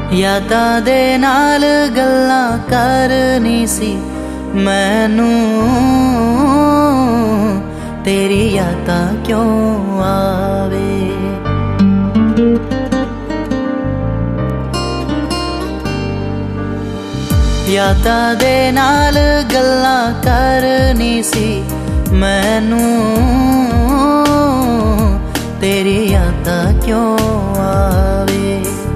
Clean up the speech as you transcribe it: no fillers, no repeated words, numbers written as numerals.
ਯਾਦਾਂ ਦੇ ਨਾਲ ਗੱਲਾਂ ਕਰਨੀ ਸੀ ਮੈਨੂੰ, ਤੇਰੀ ਯਾਦਾਂ ਕਿਉਂ ਆਵੇ। ਯਾਦਾਂ ਦੇ ਨਾਲ ਗੱਲਾਂ ਕਰਨੀ ਸੀ ਮੈਨੂੰ, ਤੇਰੀ ਯਾਦਾਂ ਕਿਉਂ ਆਵੇ।